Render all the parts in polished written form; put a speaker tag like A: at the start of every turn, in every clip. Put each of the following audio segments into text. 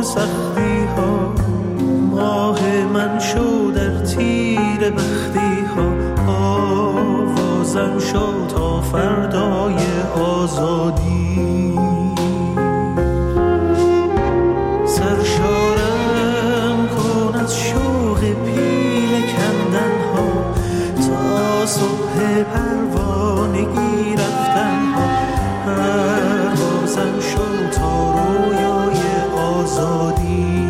A: تمام سختی ها، ماه من شو در تیر بختی ها، آوازم شو تا فردای آزادی. سرشارم کن از شوق پیل کندن ها، تا صبح پروانگی رفتن ها، پروازم شو تا رویای آزادی.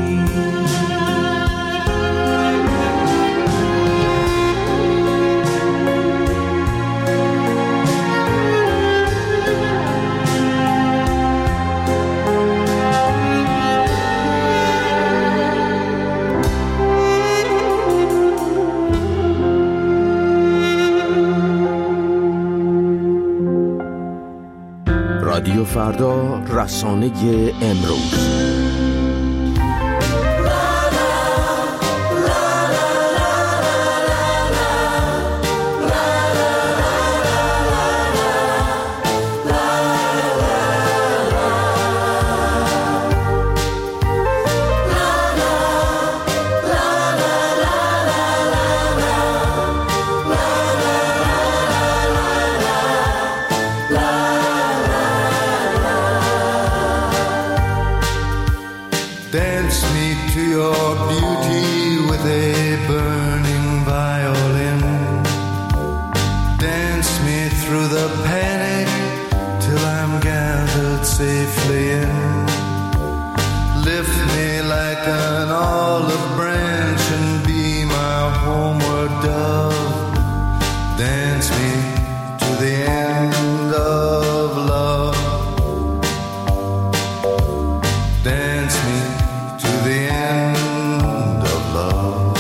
B: رادیو فردا، رسانه امروز.
C: Dance me to your beauty with a burning violin. Dance me through the panic till I'm gathered safely in. Lift me like an olive branch and be my homeward dove. Dance me to the end of love. Dance me to the end of love.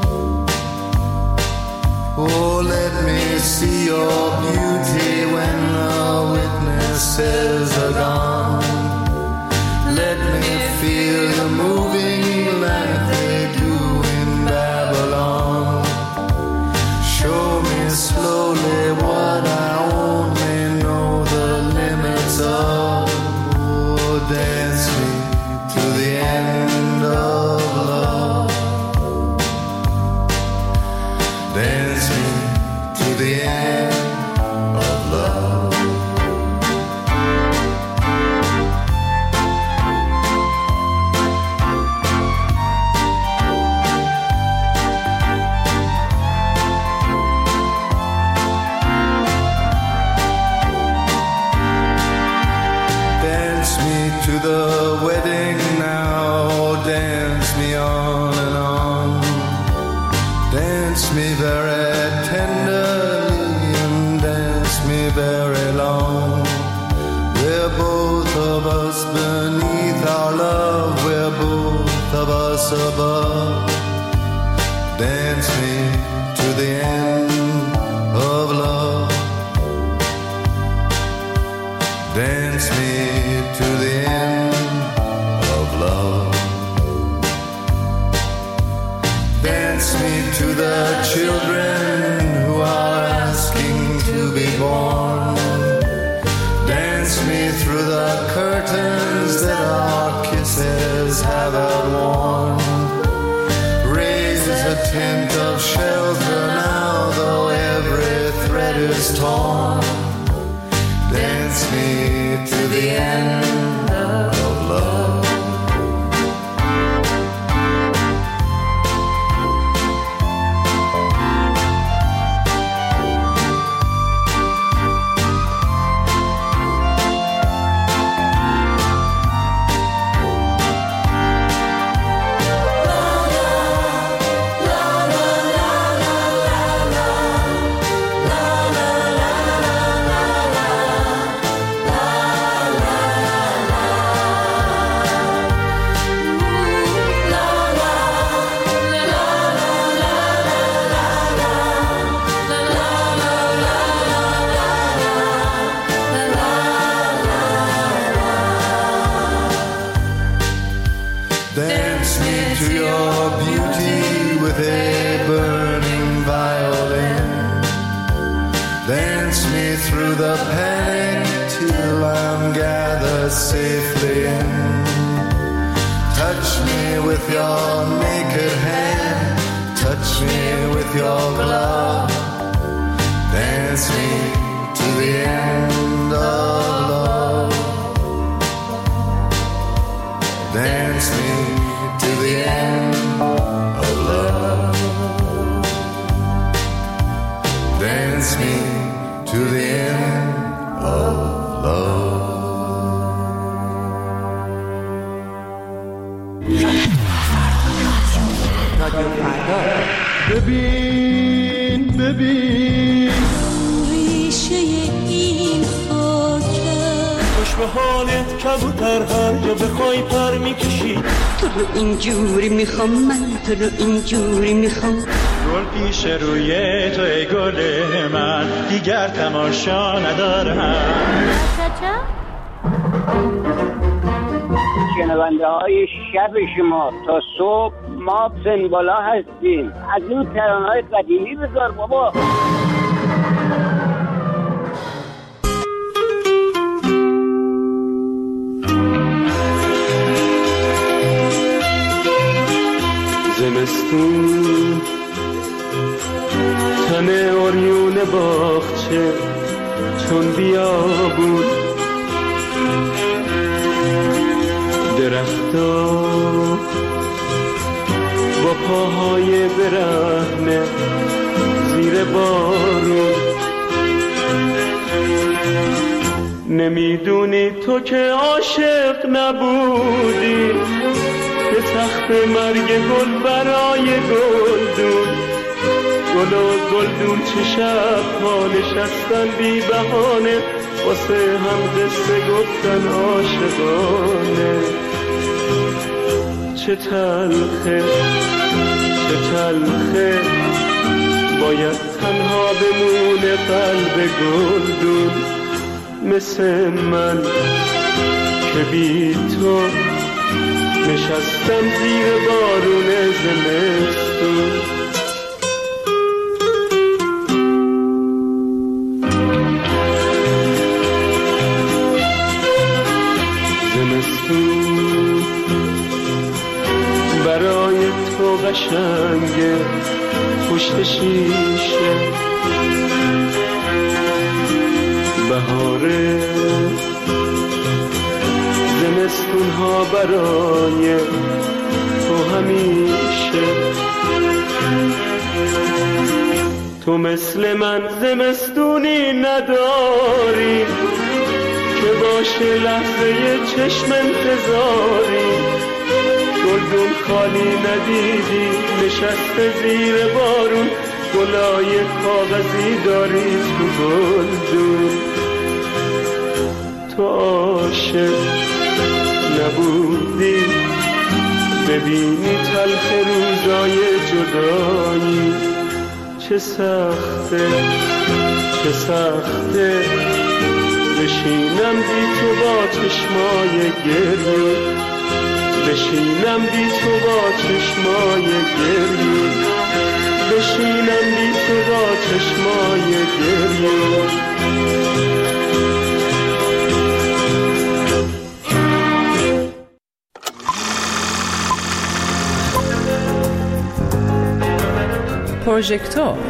C: Oh, let me see your beauty when the witnesses are gone. Let me feel you moving like they do in Babylon. Show me slowly what I only know the limits of. Oh, dance me to the end of love. Dance me to the end of love. Dance me to the wedding now, dance me on and on. Dance me very tenderly and dance me very long. We're both of us beneath our love, we're both of us above. Dance me to the end of love. Dance me to the end of love. Dance me to the children who are asking to be born. Dance me through the curtains that our kisses have outworn. Raise a tent of shelter now, though every thread is torn. Dance me to the end of love. Dance me to your beauty with a burning violin. Dance me through the panic till I'm gathered safely in. Touch with your naked hand, touch me with your glove, dance me to the end of love, dance me to the end of love, dance me to the end of love.
D: رادیو فردا.
A: ببین
E: ریشه این خاکه
A: خوش به حالت کبوتر هر جا بخوای پر میکشی،
E: تو رو اینجوری میخوام، من تو رو اینجوری میخوام.
A: گل پیش روی تو ای گل من، دیگر تماشا ندارم.
F: شنونده های شب شما تا صبح ما سنبالا هستیم. از این ترانه‌های قدیمی بذار بابا.
A: زمستون تن اوریون باغچه چون بیابون، درختا با پاهای برهنه زیر بارون. نمیدونی تو که عاشق نبودی، به تخت مرگ گل برای گلدون، گل و گلدون چه شب ها نشستن بی بهانه، واسه هم قصه گفتن عاشقانه. چه تلخه باید تنها بمونه قلب گلدون، مثل من که بی تو نشستم زیر بارون زمستون. زمستون برای تو قشنگه پشت شیشه، بهاره زمستون ها برای تو همیشه. تو مثل من زمستونی نداری که باشه لحظه چشم انتظاری، گلدون خالی ندیدی نشسته زیر بارون، گلای کاغذی داری تو گلدون. تو عاشق نبودی ببینی تلخ روزای جدایی، چه سخته بشینم بی تو با چشمای گریه، بشینم بی تو با چشمای گریه، بشینم بی تو با چشمای گریه.
D: پروژکتور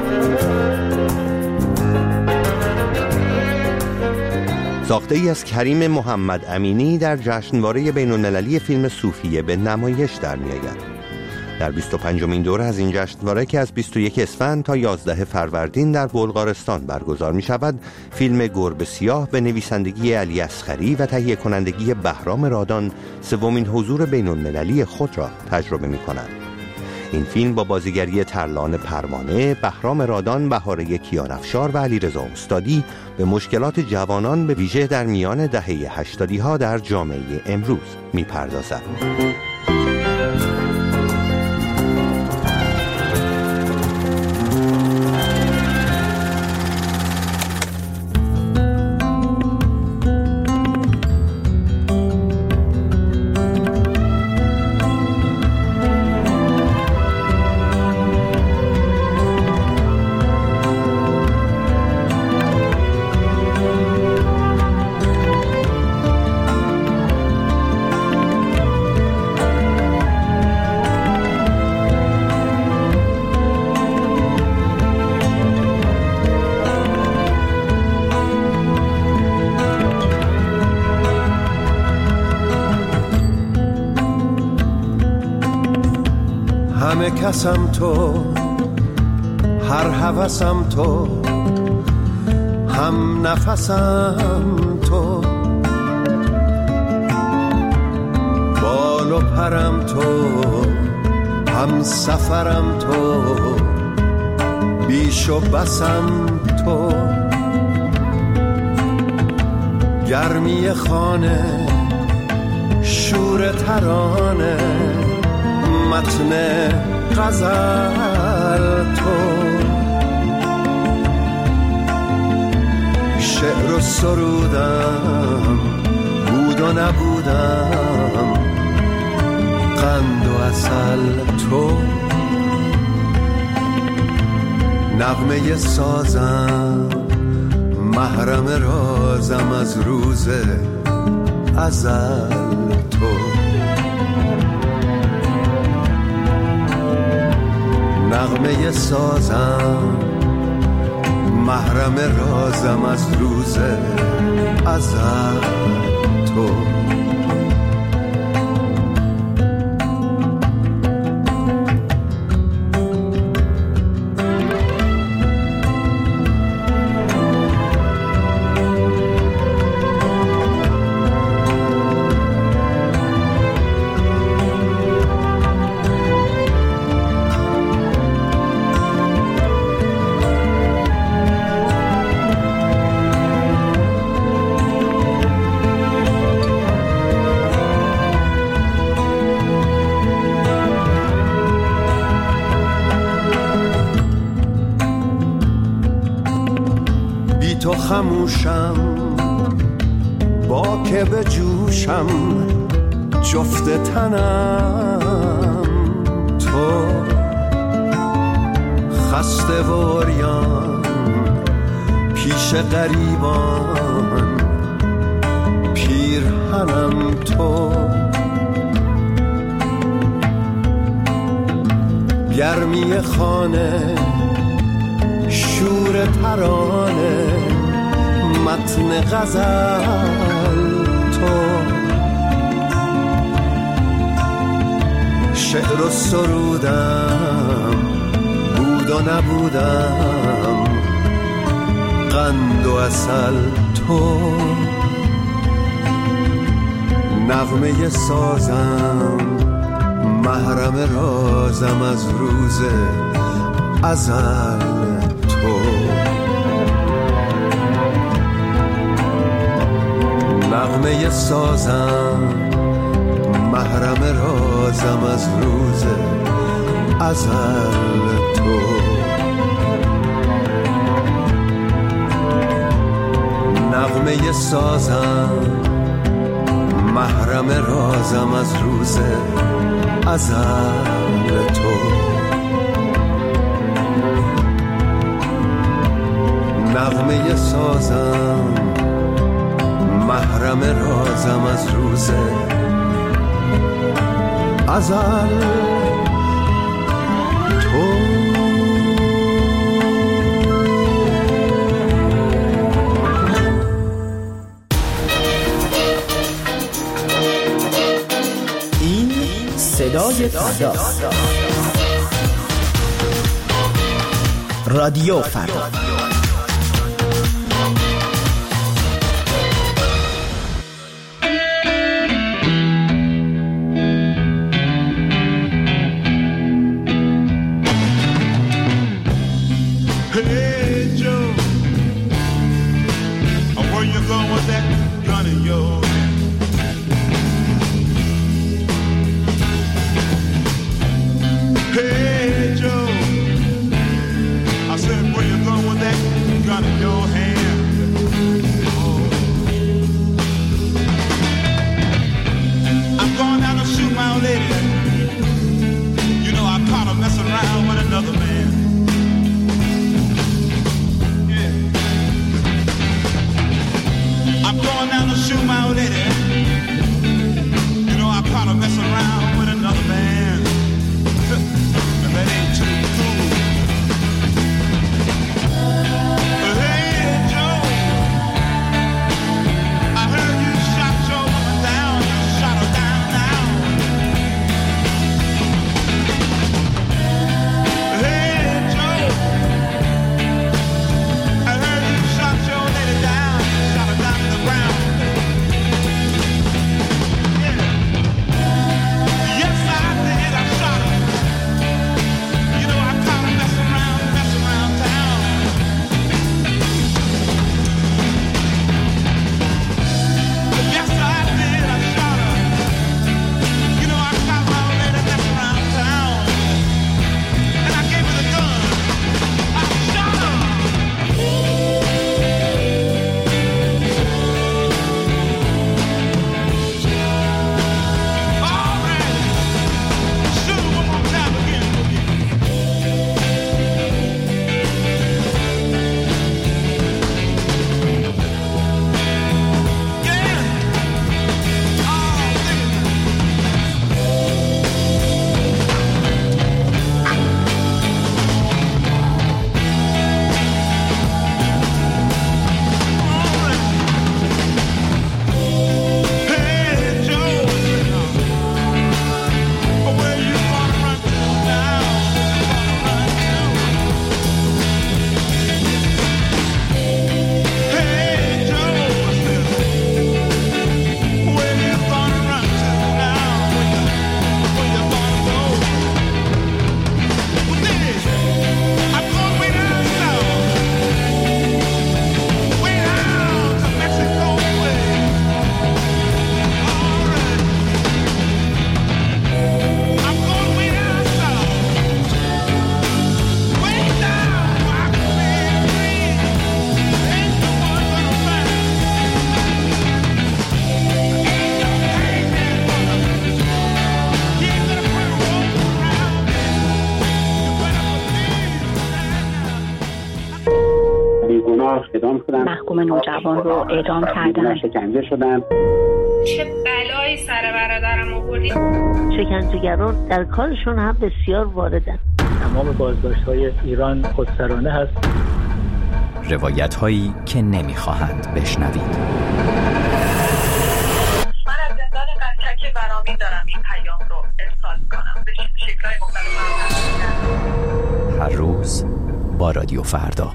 G: ساخته ای از کریم محمد امینی در جشنواره بین‌المللی فیلم صوفیه به نمایش در می‌آید. در 25مین دوره از این جشنواره که از 21 اسفند تا 11 فروردین در بلغارستان برگزار می‌شود، فیلم گربه سیاه به نویسندگی علی اصغری و تهیه کنندگی بهرام رادان سومین حضور بین‌المللی خود را تجربه می‌کند. این فیلم با بازیگری ترلان پروانه، بهرام رادان، بهاره کیانفشار و علیرضا استادی به مشکلات جوانان به ویژه در میان دهه 80 در جامعه امروز می‌پردازد.
C: همه کسم تو، هر هوسم تو، هم نفسم تو، بال و پرم تو، هم سفرم تو، بیش و بسم تو، گرمی خانه، شور ترانه، متن غزل تو، شعر و سرودم، بود و نبودم، قند و عسل تو، نغمه سازم، محرم رازم از روز ازل تو، نغمه سازم، محرم رازم از روز ازل تو. تو خموشم با که به جوشم، جفت تنم تو، خسته و عریان پیش غریبان، پیرهنم تو، گرمی خانه، شور ترانه، متن غزل تو، شعر و سرودم، بود و نبودم، قند و عسل تو، نغمه سازم، محرم رازم از روز ازل تو، نغمه سازم، محرم رازم از روز ازل تو، نغمه سازم، محرم رازم از روز ازل تو، نغمه سازم، محرم رازم از روز ازل تو.
H: این صدای فردا، رادیو فردا.
I: Hey Joe, I said where you going with
F: شهر اعدام شدن،
I: محکوم نوجوان رو اعدام کردن،
F: شکنجه شدن.
J: چه بلایی سر برادرم آوردی؟
K: شکنجهگران در کارشون هم بسیار واردن.
L: تمام بازداشت‌های ایران خودسرانه هست.
M: روایت‌هایی که نمی‌خواهند بشنوید.
J: من از زندان قنچک برامین دارم این پیام رو ارسال می‌کنم به شکل‌های مختلف.
M: هر روز با رادیو فردا.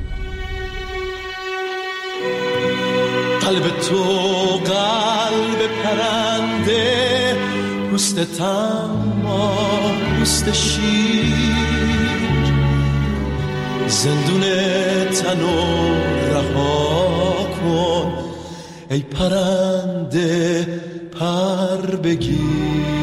C: قلب تو قلب پرنده، پوست تما پوست شیر، زندون تنو رها کن ای پرنده پر بگیر.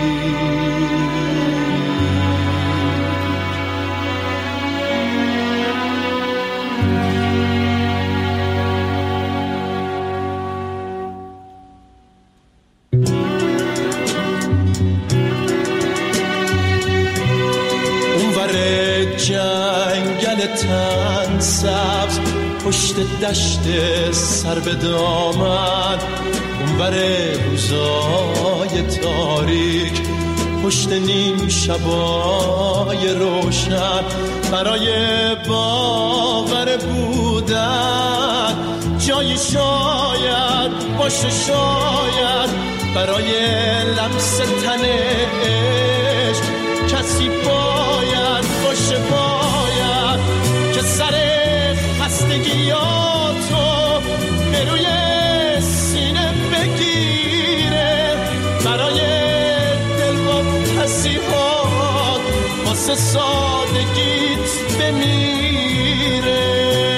C: جنگل تن سبز پشت دشت سر به دامن، اونور روزای تاریک پشت نیم شبای روشن، برای باور بودن جایی شاید باشه، شاید برای لمس تن عشق کسی باید باشه، باید که سر خستگیاتو به روی سینه بگیره، برای دلواپسی‌هات واسه سادگیت بمیره.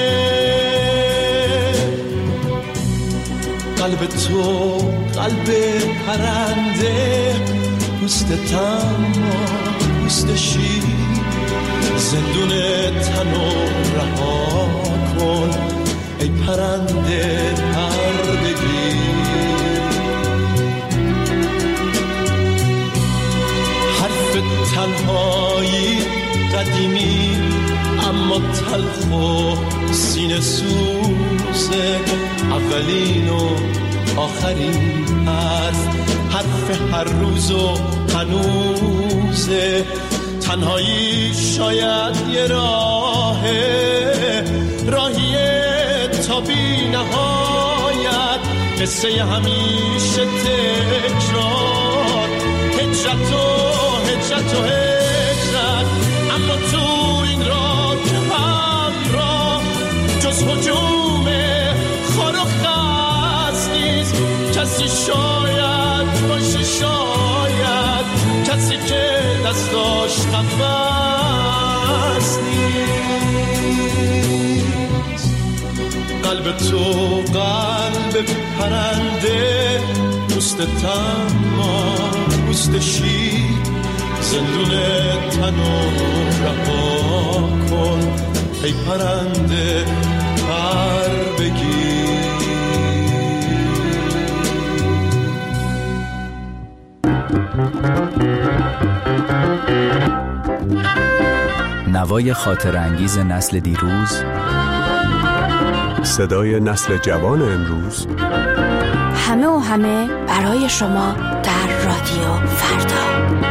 C: قلب تو قلب پرنده، پوست تما پوست شیر، زندون تنو رها کن ای پرنده پر بگیر. حرف تنهایی قدیمی اما تلخ و سینه سوزه، اولین و آخرین حرف هر روز و هنوزه. تنهایی شاید یه راهیه تا بی نهایت، قصه همیشه تکرار، هجرت و هجرت، اما تو این راه که همراه جز هجوم خار و خز نیست کسی، شاید باشه، شاید کسی که دستاش قفص نیست. قلب تو قلب پرنده، پوست تما پوست شیر، زندون تنو رها کن ای پرنده پر بگیر.
M: نوای خاطر انگیز نسل دیروز،
N: صدای نسل جوان امروز،
O: همه و همه برای شما در رادیو فردا.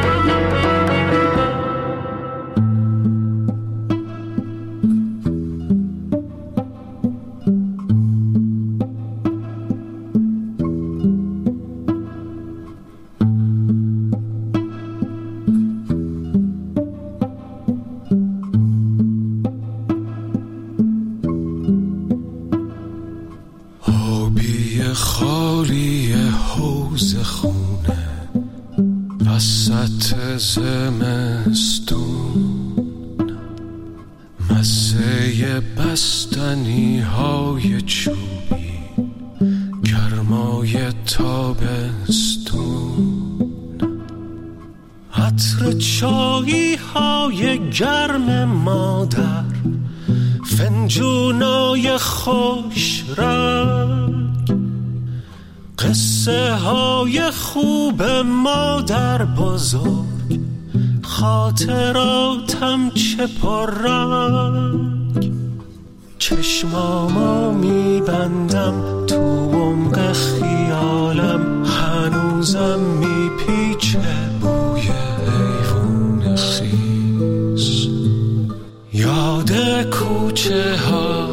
C: خالی حوض خونه وسط زمستون، مزه بستنی های چوبی، گرمای تابستون، عطر چایی های گرم مادر، فنجونای خوش رنگ، قصه های خوب مادر بزرگ، خاطراتم چه پررنگ.
P: چشمامو میبندم تو عمق خیالم، هنوزم میپیچه بوی حیوون خیس. یاد کوچه ها،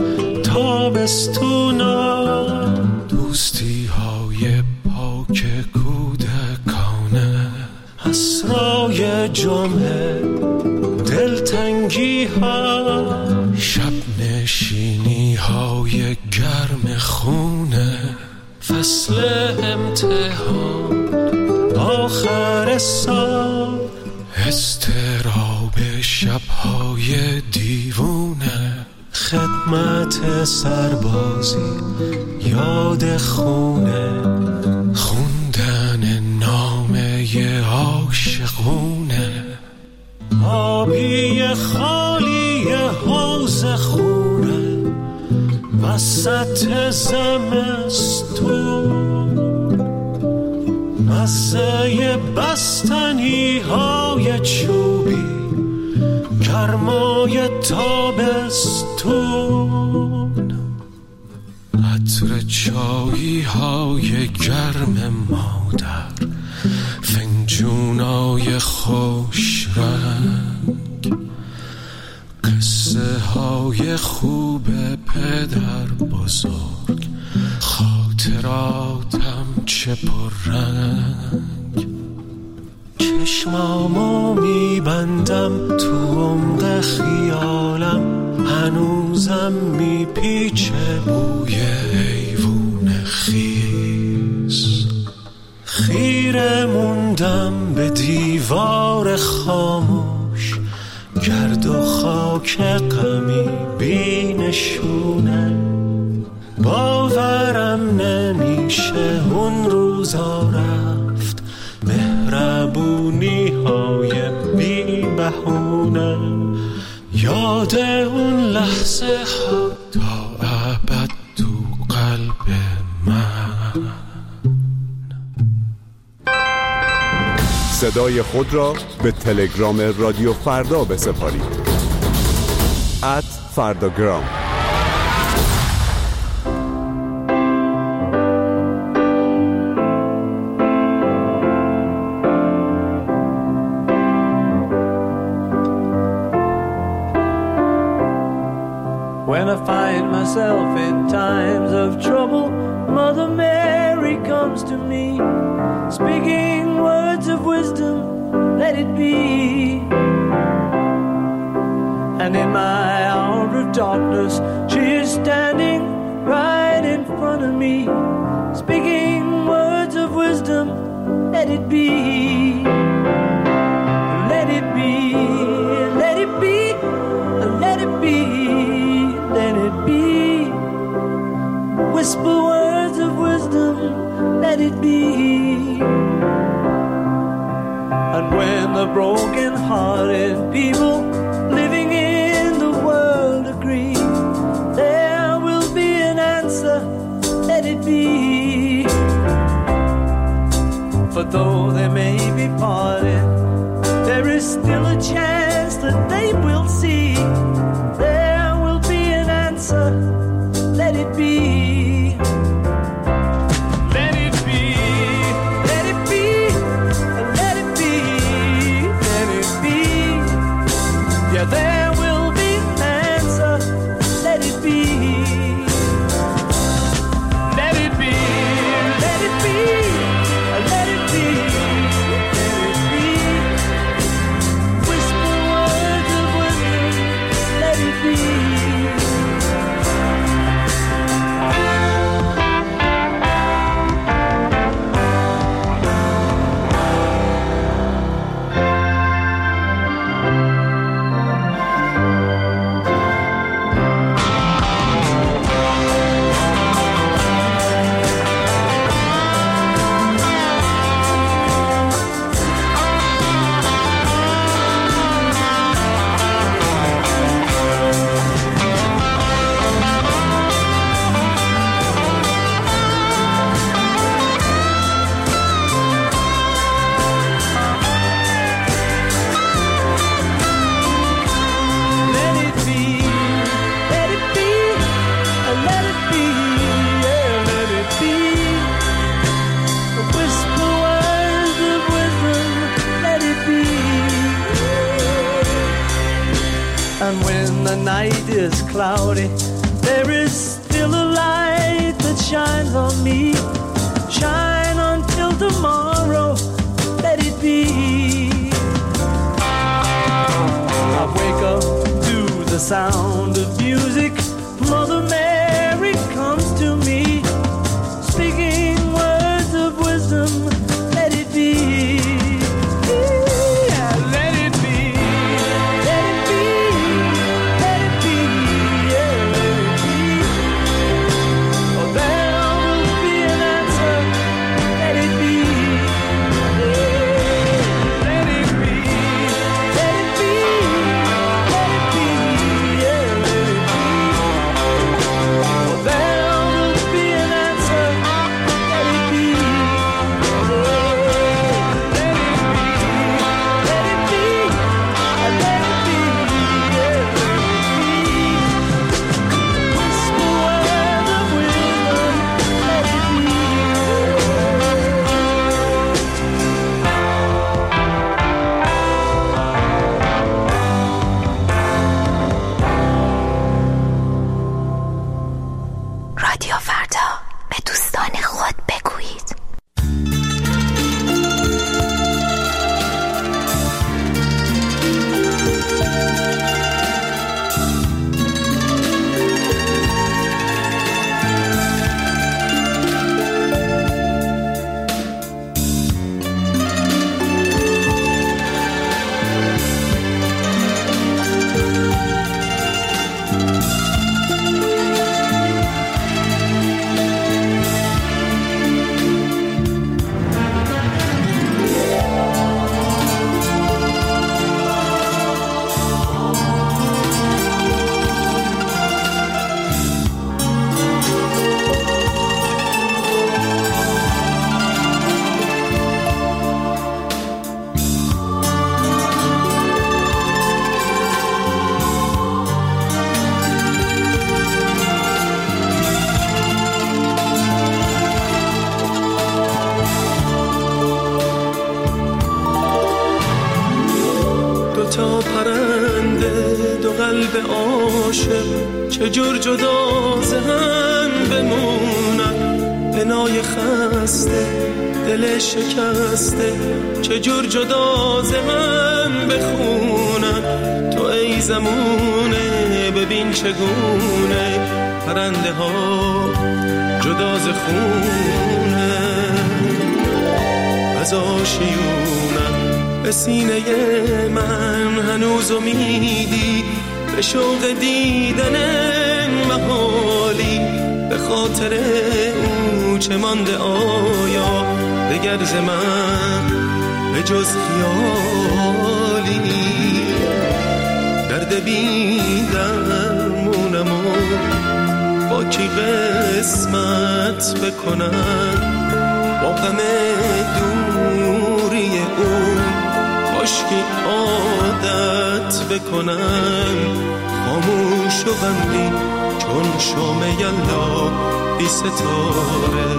P: تابستونا، دوستی های پاک کودکانه، اسرای جمعه، دلتنگی ها، شب نشینی های گرم خونه، فصل امتحان، آخر سال، اضطراب شب‌های دیوونه، خدمت سربازی، یاد خونه، خوندن نامه عاشقونه، آبی خالی حوض خونه، وسط زمستون، مزه بستنی های چوبی، گرمای تابستون، عطر چایی های گرم مادر، فنجونای خوش رنگ، قصه های خوب پدر بزرگ، خاطراتم چه پررنگ. چشمامو میبندم تو عمق خیالم، هنوزم میپیچه بوی حیوون خیس. خیره موندم به دیوار خاموش، گرد و خاک غمی بینشونه، باورم نمیشه اون روزا رفت، مهربونی های بی بهونه، یاد اون لحظه ها تا ابد تو قلب من.
N: صدای خود را به تلگرام رادیو فردا بسپارید. @فرداگرام.
Q: When I find myself in times of trouble, Mother Mary comes to me, speaking words of wisdom, let it be. And in my hour of darkness, she is standing right in front of me, speaking words of wisdom, let it be. Let it be, let it be, let it be. Let it be. Whisper words of wisdom, let it be. And when the broken-hearted people living in the world agree, there will be an answer, let it be. For though they may be parted, there is still a chance that they will see. Let it be. Let it be. Let it be. Let it be. Let it be. Yeah, there will be an answer. Let it be. Let it be. Let it be. Let it be. Let it be. And when the night is cloudy, there is still a light that shines on me. Shine until tomorrow, let it be. I wake up to the sound of music. Mother Mary comes to me, speaking words of wisdom, let it be.
P: تا پرنده دو قلب عاشق چجور جدا ز هم بمونن، بنای خسته دل شکسته چجور جدا ز هم بخونن. تو ای زمونه ببین چگونه پرنده ها جدا ز خونه از آشیونن. به سینه من هنوز امیدی به شوق دیدن محالی، به خاطر او چه مانده آیا دگر ز من به جز خیالی. درد بی درمونم و با کی قسمت بکنم، با غم دوری او کاشکی عادت بکنم. خاموش و غمگین چون شام یلدا بی ستاره،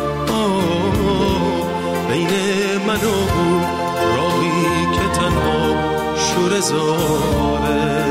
P: بین من و او راهی که تنها شور زاره.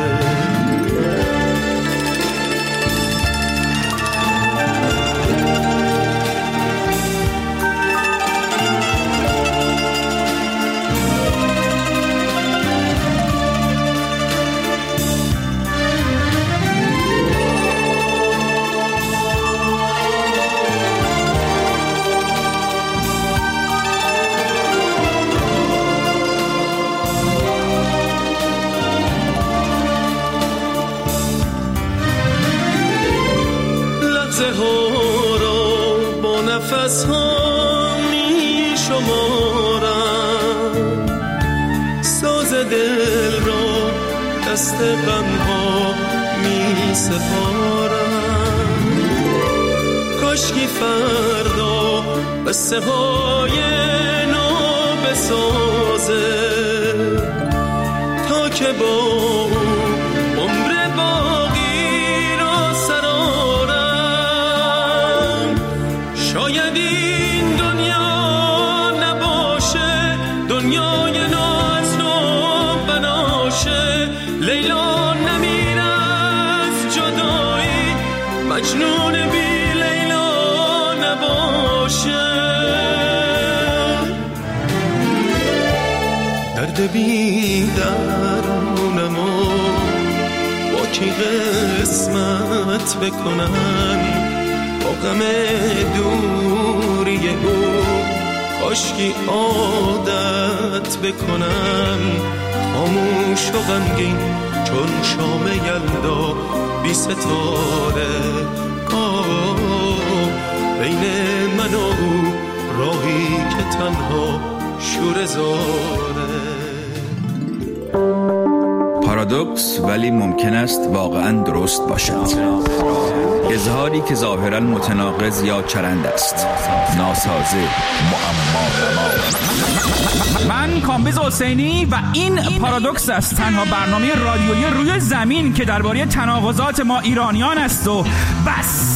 P: نفس ها می شمارم، ساز دل را دست غم ها می سپارم. کاشکی فردا قصه های نو بسازه تا که با عمر باقی را سرارم. شاید این دنیا نباشه دنیای نو از نو بناشه، لیلا نمی درد بی درمونم و با کی قسمت بکنم، با غم دوری او کاشکی عادت بکنم. خاموش و غمگین چون شام یلدا بی ستاره، بین من و او راهی که تنها شور زاره.
R: پارادوکس ولی ممکن است واقعا درست باشد. اظهاری که ظاهرا متناقض یا چرند است، ناسازه، معما.
S: من کامبیز حسینی و این پارادوکس است، تنها برنامه رادیویی روی زمین که درباره تناقضات ما ایرانیان است و بس.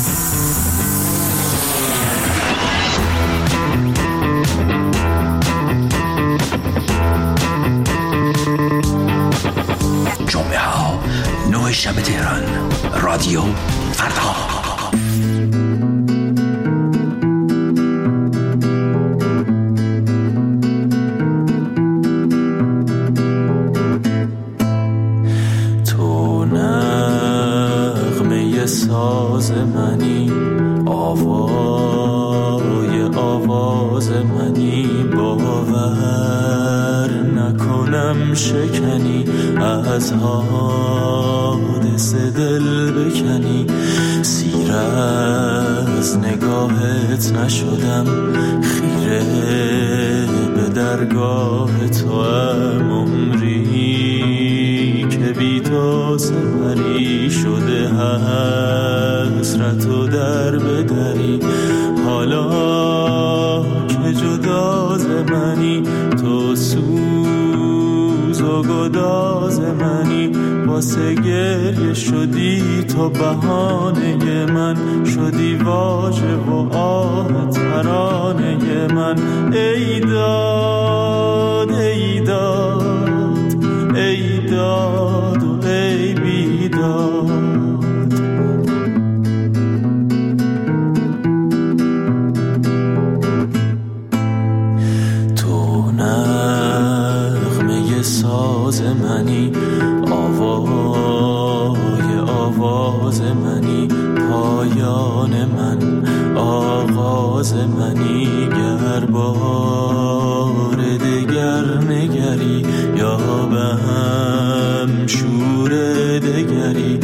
M: جمعه ها 9 شب تهران، رادیو فردا.
A: تو نغمه ساز منی، آوای آواز منی، باور نکنم شکنی، از حادثه دل بکنی. سیر از نگاهت نشدم، خیره به درگاه تو هم، عمری که بی تو سپری شده، حسرت و در بدری. حالا که جدا ز منی، تو سوز و گداز منی، واسه گریه شدی تو بهانه من، شدی واژه و آه ترانه من. ای داد ای داد ای داد و ای بیداد. تو نغمه ساز منی، آوای آواز منی، پایان من، آغاز منی. گر بار دگر نگری یا به هم شور دگری،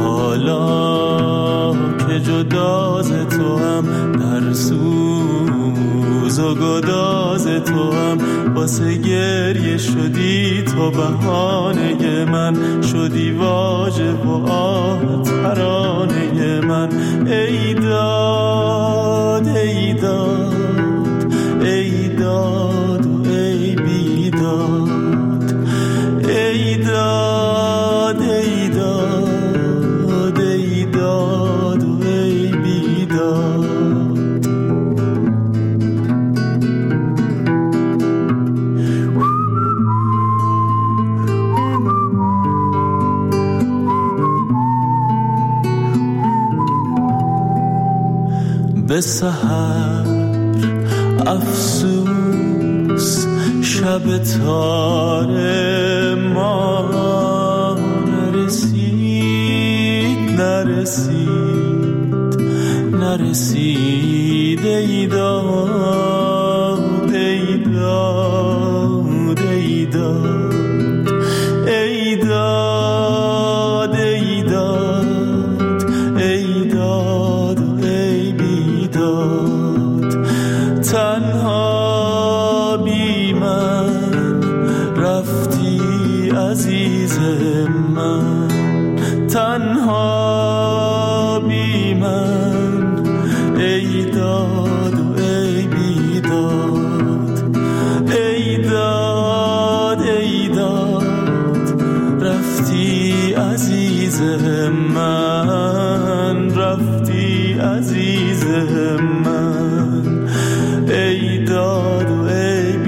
A: حالا که جداز تو هم، در سوز و گداز تو هم، واسه گریه شدی تو بهانه من، شدی واژه و آه ترانه من. ای داد ای داد ای داد و ای بیداد. ای داد ای داد ای داد و ای بیداد. به سحر افسوس شب تار ما نرسید ای داد ای داد ای داد ای داد ای داد ای داد و ای بیداد. تنها بی من رفتی عزیز من، تنها بی من ای داد و ای بیداد. ای داد ای داد رفتی عزیز من، رفتی عزیز من. ای داد و ای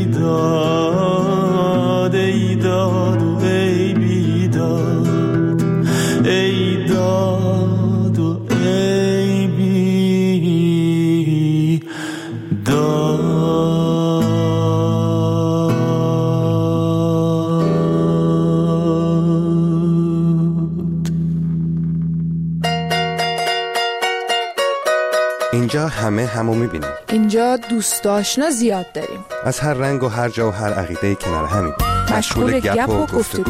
A: بیداد ای داد و ای بیداد ای داد و ای بیداد.
G: اینجا همه همو میبینیم.
T: اینجا دوست آشنا زیاد داریم.
G: از هر رنگ و هر جا و هر عقیده کنار همیم.
T: مشغول گپ و گفتگو.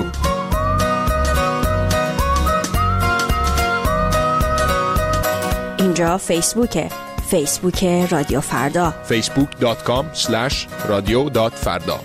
O: اینجا فیسبوکه. فیسبوک رادیو فردا.
U: facebook.com/radio.farda.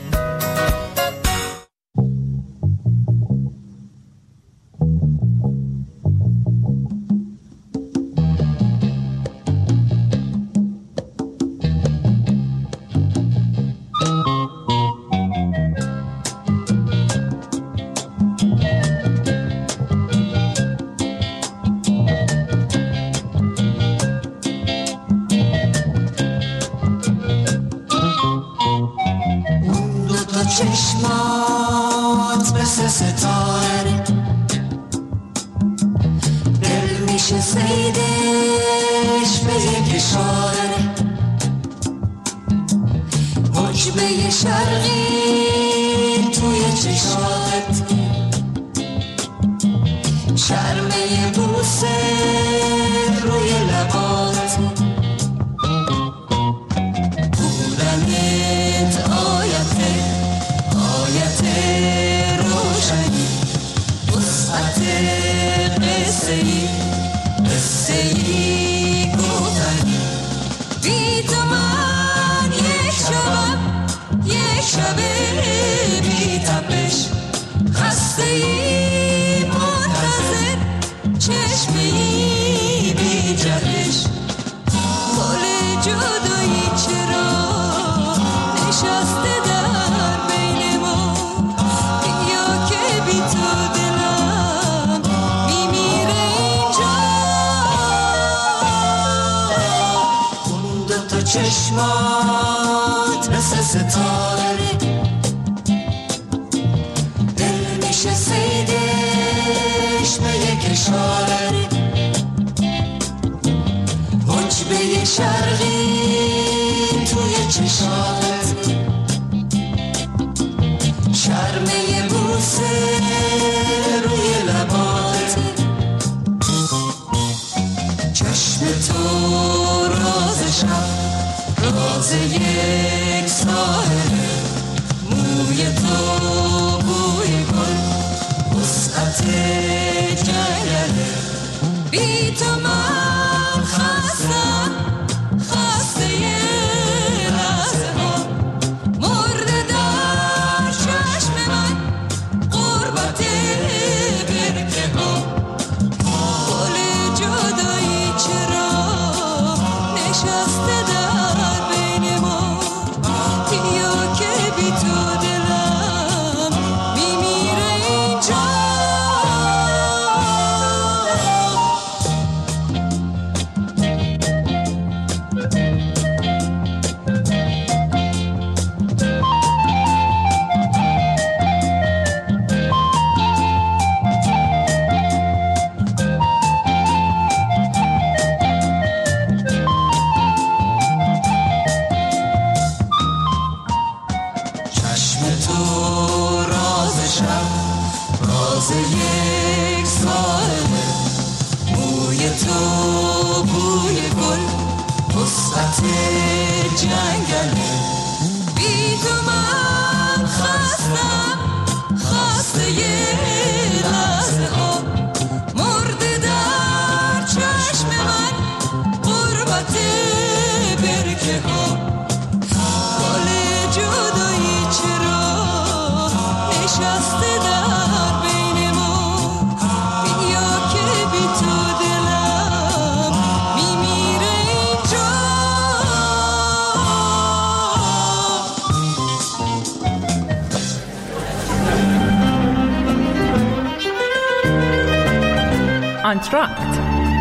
V: چشمات مثل ستاره دل میشه سیدش به یک اشاره حجبه شرقی توی چشات شرمه بوسه روی لبات بودنت آیته روشنی وسعت قصه‌ای گفتنی بی تو من یک شب بی تپش خسته‌ای منتظر چشمه‌ای بی جهش گل جدایی چرا نشسته در بین ما یا که بی تو دلم میمیره اینجا اون دوتا چشمات مثل ستاره دل میشه سیدش به یک اشاره حجبه شرقی توی چشات شرمه بوسه روی لبات چشم تو راز شب راز یک ساحل موی تو بوی گل وسعت جنگله بی تو من خستم خسته لحظه ها مرده در چشم من قربت برکه ها گل جدایی چرا نشسته در بین ما یا که بی تو دلم میمیره اینجا چشم تو راز شب راز یک ساحله موی تو بوی گل وسعت جنگله بی تو من خستم خسته لحظه ها مرده در چشم من غربت برکه ها گل جدایی چرا نشسته در بین ما یا که بی تو دلم میمیره اینجا
D: آنتراکت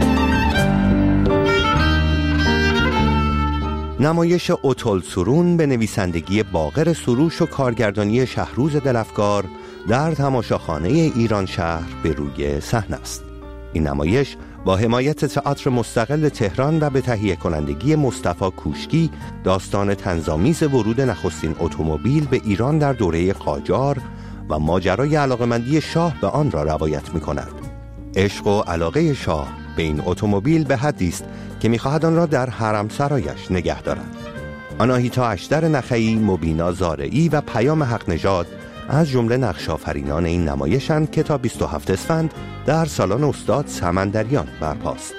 G: نمایش اوتول سرون به نویسندگی باقر سروش و کارگردانی شهروز دلفگار در تماشاخانه ایران شهر به روی صحنه است. این نمایش با حمایت تئاتر مستقل تهران و به تهیه کنندگی مصطفی کوشکی داستان طنزآمیز ورود نخستین اتومبیل به ایران در دوره قاجار و ماجرای علاقمندی شاه به آن را روایت می کند. عشق و علاقه شاه به این اتومبیل به حدی است که می‌خواهد آن را در حرمسرایش نگه دارد. آناهیتا اشتر نخعی، مبینا زارعی و پیام حق نژاد از جمله نقش‌آفرینان این نمایشند که تا 27 اسفند در سالن استاد سمندریان برپاست.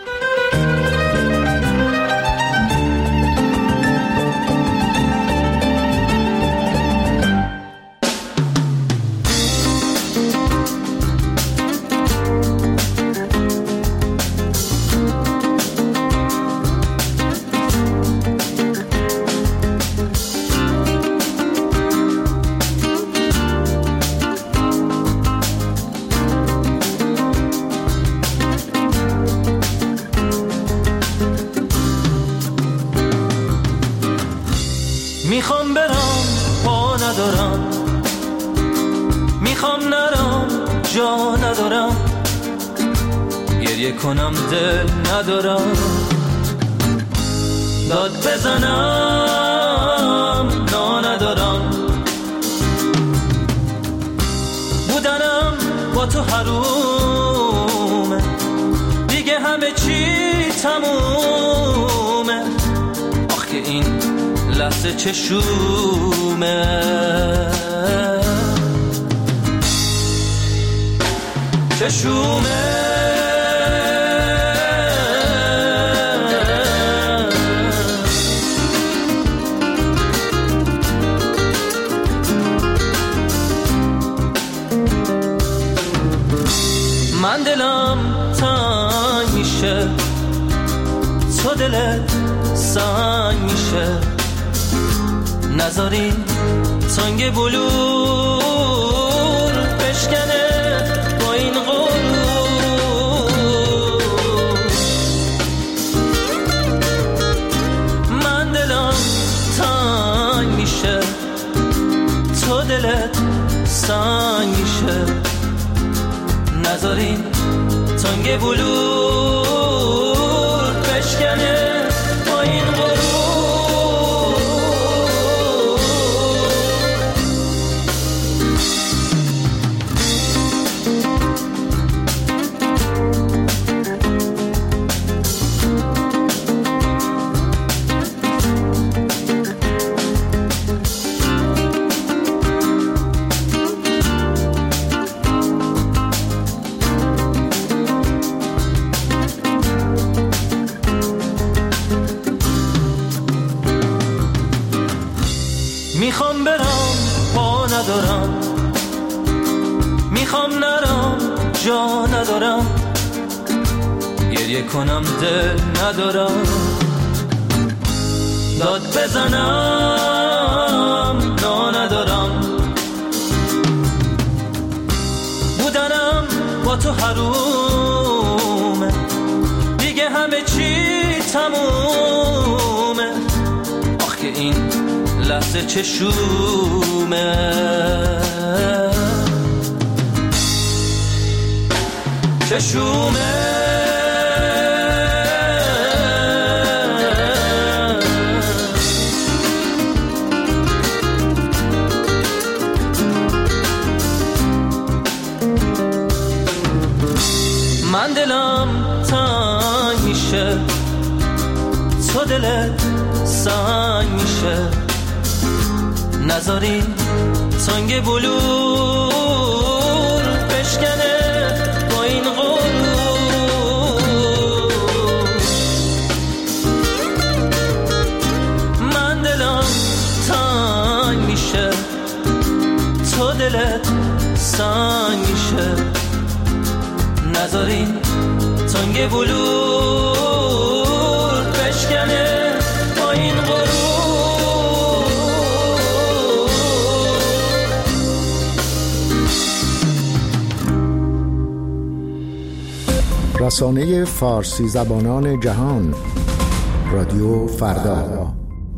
A: میخوام برم پا ندارم، میخوام نرم جا ندارم، گریه کنم دل ندارم، داد بزنم نا ندارم، بودنم با تو حرومه، دیگه همه چی تمومه، آخ که این لحظه چشومه، چشومه، من دلم تنگ میشه، تو دلت سنگ میشه، نذاری تنگ بلور بشکنه با این غرور، من دلم تنگ میشه، تو دلت سنگ میشه، نذاری تنگ بلور بشکنه با این غرور. میخوام برم پا ندارم، میخوام نرم جا ندارم، گریه کنم دل ندارم، داد بزنم نا ندارم، بودنم با تو حرومه، دیگه همه چی تمومه، آخ که این لحظه چشومه، چشومه، من دلم تنگ میشه، تو دلت سنگ میشه، نذاری تنگ بلور بشکنه با این غرور، من دلم تنگ میشه، تو دلت سنگ میشه، نذاری تنگ بلور بشکنه با این غرور.
W: رسانه فارسی زبانان جهان، رادیو فردا.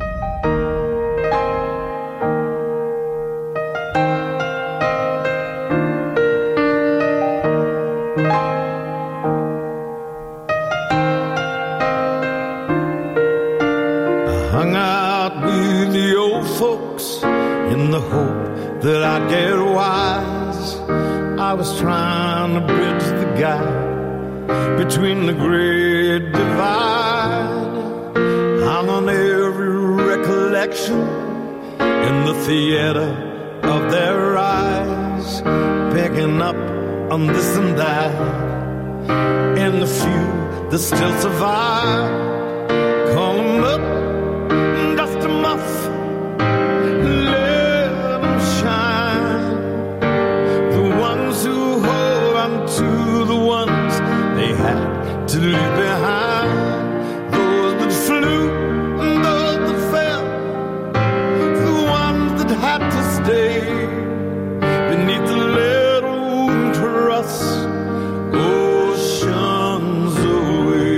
C: Hung out with the old folks in the hope that I'd get wise. I was trying to bridge the gap between the great divide. Hung on every recollection in the theater of their eyes, picking up on this and that. And the few that still survive, call them up, dust them off, let them shine. The ones who hold on to the ones they had to leave behind. Those that flew and those that fell, the ones that had to stay beneath the little truss, oceans away.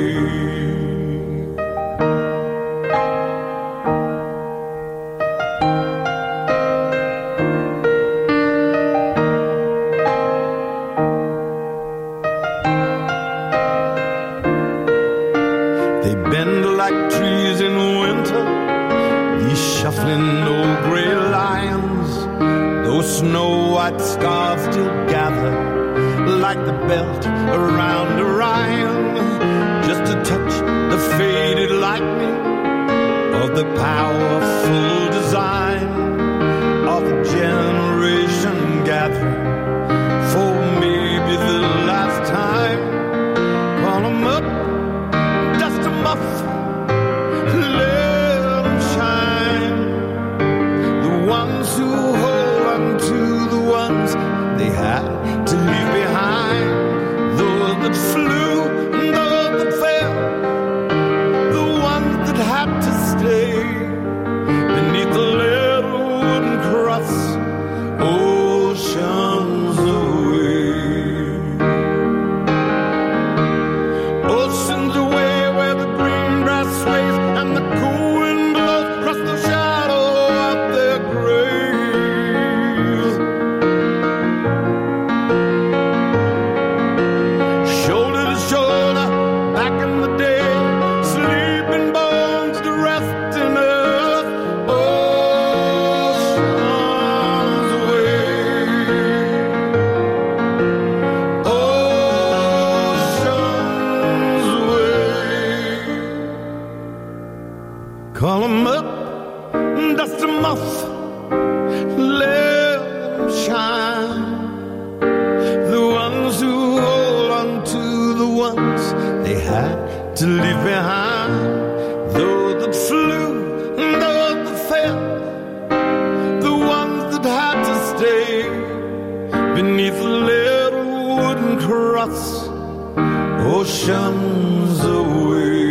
C: They bend like trees in winter, these shuffling old gray lions. Those snow white scarves still gather like the belt around Orion, just to touch the faded lightning of the powerful design of a generation gathering for maybe the last time. Call them up, dust them off, let them shine. The ones who hold on to the ones they had to leave behind. Those that flew and those that fell, the ones that had to stay beneath the little wooden cross, oceans away. Oceans away where the green grass sways and the cool wind blows across the shadow of their graves. Shoulder to shoulder, back in the day, sleeping bones to rest in earth. Oceans away, oceans away. Call them up, dust them off, let them shine. The ones who hold on to the ones they had to leave behind. Those that flew and those that fell, the ones that had to stay beneath the little wooden cross, oceans away.